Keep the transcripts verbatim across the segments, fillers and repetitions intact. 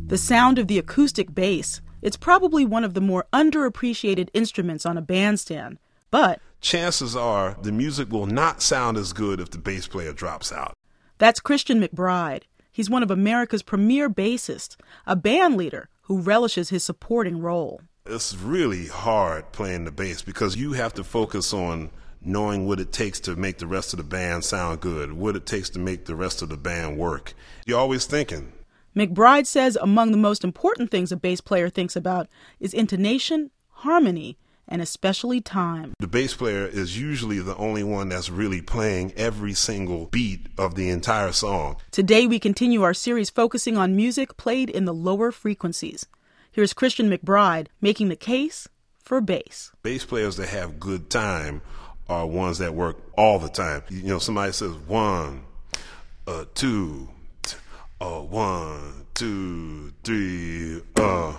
The sound of the acoustic bass. It's probably one of the more underappreciated instruments on a bandstand, but chances are the music will not sound as good if the bass player drops out. That's Christian McBride. He's one of America's premier bassists, a band leader who relishes his supporting role. It's really hard playing the bass because you have to focus on knowing what it takes to make the rest of the band sound good, what it takes to make the rest of the band work. You're always thinking. McBride says among the most important things a bass player thinks about is intonation, harmony, and especially time. The bass player is usually the only one that's really playing every single beat of the entire song. Today we continue our series focusing on music played in the lower frequencies. Here's Christian McBride making the case for bass. Bass players that have good time are ones that work all the time. You know, somebody says one, uh, two, t- uh, one, two, three, uh.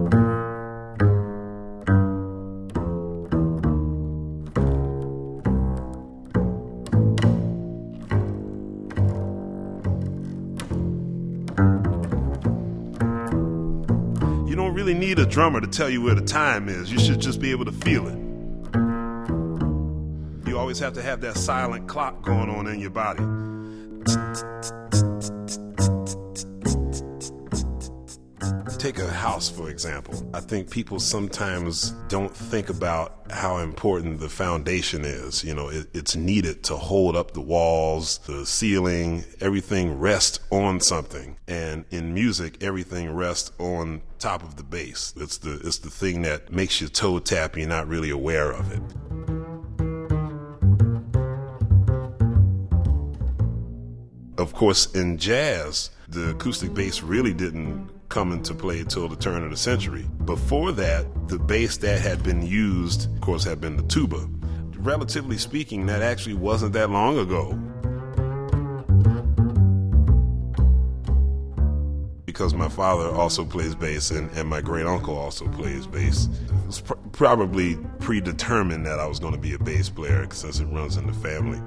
You don't really need a drummer to tell you where the time is. You should just be able to feel it. You always have to have that silent clock going on in your body. Take a house, for example. I think people sometimes don't think about how important the foundation is. You know, it, it's needed to hold up the walls, the ceiling, everything rests on something. And in music, everything rests on top of the bass. It's the, it's the thing that makes your toe tap and you're not really aware of it. Of course, in jazz, the acoustic bass really didn't come into play until the turn of the century. Before that, the bass that had been used, of course, had been the tuba. Relatively speaking, that actually wasn't that long ago. Because my father also plays bass and, and my great uncle also plays bass. It was pr- probably predetermined that I was going to be a bass player since it runs in the family.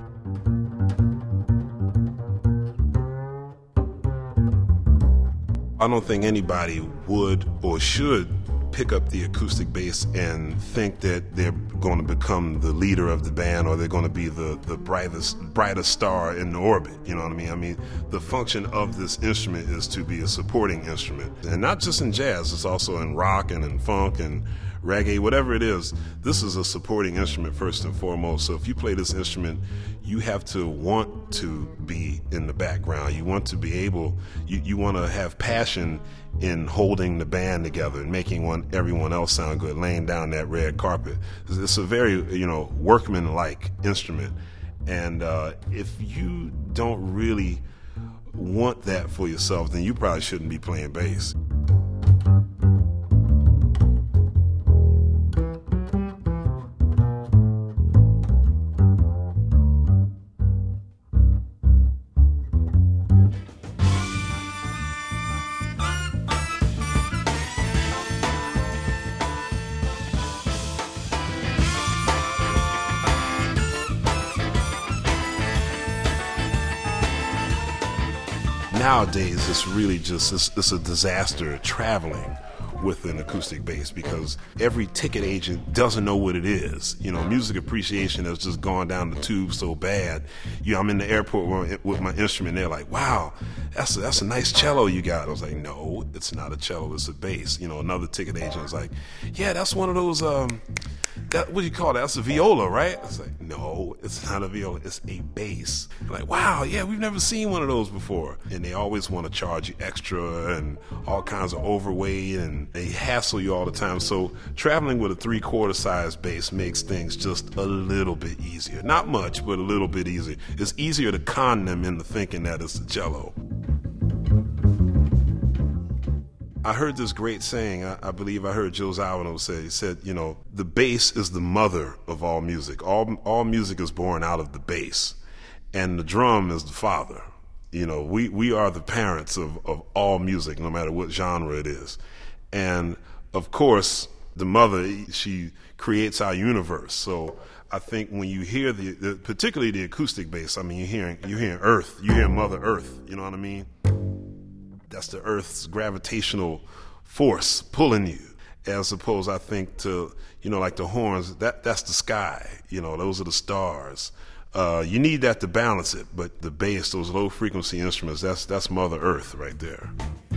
I don't think anybody would or should pick up the acoustic bass and think that they're going to become the leader of the band or they're going to be the, the brightest, brightest star in the orbit. You know what I mean? I mean, the function of this instrument is to be a supporting instrument. And not just in jazz, it's also in rock and in funk and reggae, whatever it is. This is a supporting instrument first and foremost. So if you play this instrument, you have to want to be in the background. You want to be able, you, you want to have passion in holding the band together and making one everyone else sound good, laying down that red carpet. It's a very, you know, workman-like instrument. And uh, if you don't really want that for yourself, then you probably shouldn't be playing bass. Nowadays, it's really just, it's, it's a disaster traveling with an acoustic bass because every ticket agent doesn't know what it is. You know, music appreciation has just gone down the tube so bad. You know, I'm in the airport with my instrument, they're like, wow, that's a, that's a nice cello you got. I was like, no, it's not a cello, it's a bass. You know, another ticket agent was like, yeah, that's one of those, um, that, what do you call that? That's a viola, right? I was like, no, it's not a viola, it's a bass. Like, wow, yeah, we've never seen one of those before. And they always want to charge you extra and all kinds of overweight, and they hassle you all the time. So traveling with a three-quarter size bass makes things just a little bit easier. Not much, but a little bit easier. It's easier to con them into thinking that it's a cello. I heard this great saying, I, I believe I heard Joe Zawinul say, he said, you know, the bass is the mother of all music. All, all music is born out of the bass, and the drum is the father. You know, we, we are the parents of, of all music, no matter what genre it is. And, of course, the mother, she creates our universe. So I think when you hear the, the particularly the acoustic bass, I mean, you're hearing, you're hearing Earth, you're hearing Mother Earth, you know what I mean? that's the Earth's gravitational force pulling you, as opposed, I think, to, you know, like the horns, that that's the sky, you know, those are the stars. Uh, you need that to balance it, but the bass, those low frequency instruments, that's that's Mother Earth right there.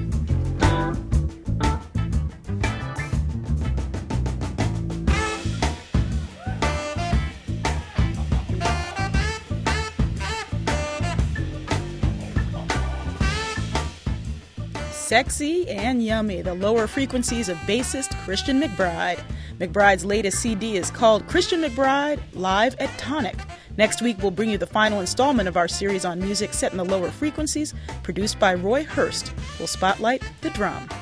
Sexy and yummy, the lower frequencies of bassist Christian McBride. McBride's latest C D is called Christian McBride Live at Tonic. Next week, we'll bring you the final installment of our series on music set in the lower frequencies, produced by Roy Hurst. We'll spotlight the drum.